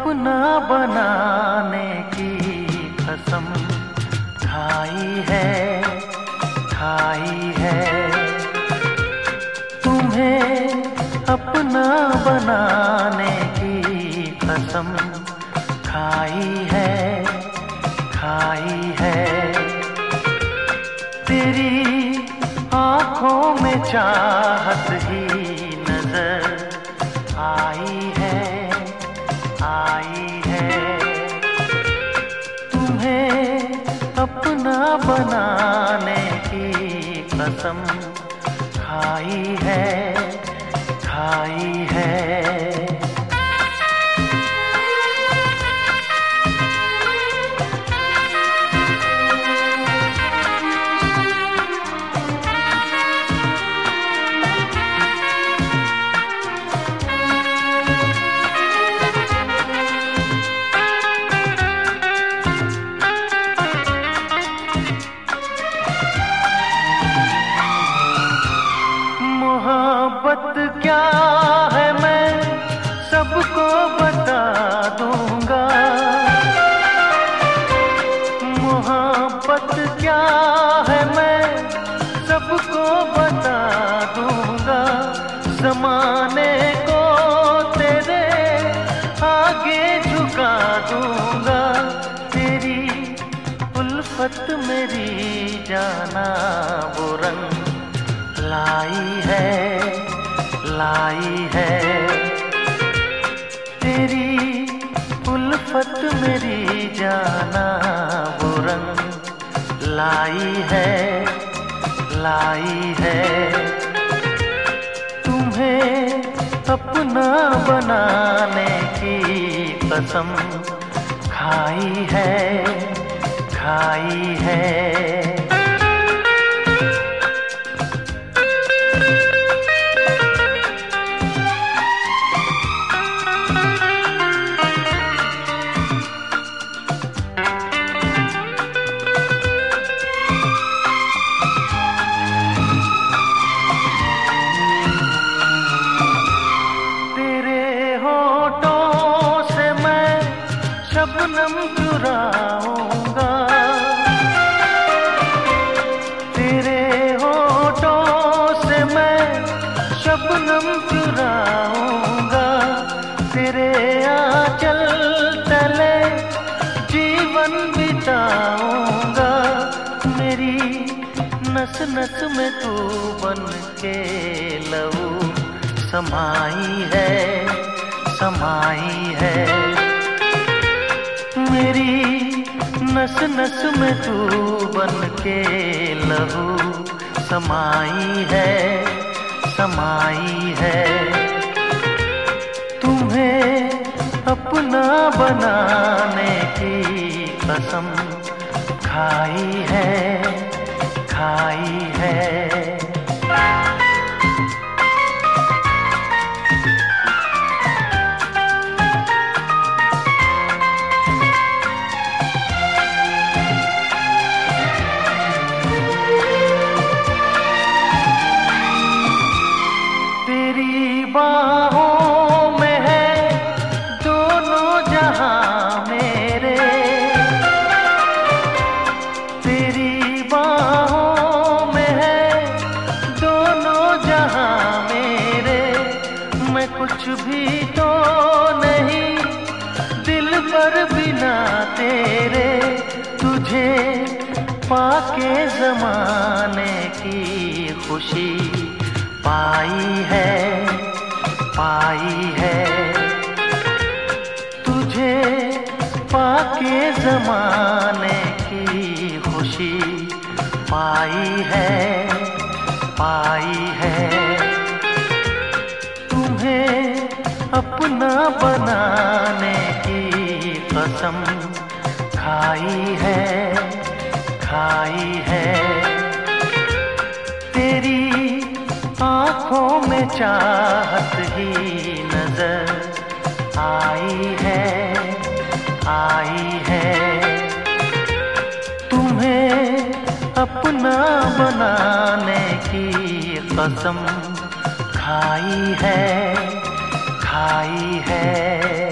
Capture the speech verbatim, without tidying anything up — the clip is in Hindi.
अपना बनाने की कसम खाई है, खाई है। तुम्हें अपना बनाने की कसम खाई है, खाई है। तेरी आँखों में चाहत ही नजर आई है, आई है। तुम्हें अपना बनाने की कसम खाई है, खाई है। मोहब्बत क्या है मैं सबको बता दूंगा। मोहब्बत क्या है मैं सबको बता दूंगा। ज़माने को तेरे आगे झुका दूंगा। तेरी उल्फत मेरी जाना वो रंग लाई है, लाई है। तेरी उल्फत मेरी जाना वो रंग लाई है, लाई है। तुम्हें अपना बनाने की कसम खाई है, खाई है। शबनम चुराऊंगा तेरे होठों से मैं, शबनम चुराऊंगा। तेरे आंचल तले जीवन बिताऊंगा। मेरी नस नस में तू बन के लहू समाई है, समाई है। मेरी नस नस में तू बन के लहू समाई है, समाई है। तुम्हें अपना बनाने की कसम खाई है, खाई है। बाहों में है दोनों जहां मेरे। तेरी बाहों में है दोनों जहां मेरे। मैं कुछ भी तो नहीं दिल पर बिना तेरे। तुझे पाके ज़माने की खुशी पाई है, पाई है। तुझे पाके ज़माने की खुशी पाई है, पाई है। तुम्हें अपना बनाने की कसम खाई है, खाई है। तेरी आँखों में चाहत ही नजर आई है, आई है। तुम्हें अपना बनाने की कसम खाई है, खाई है।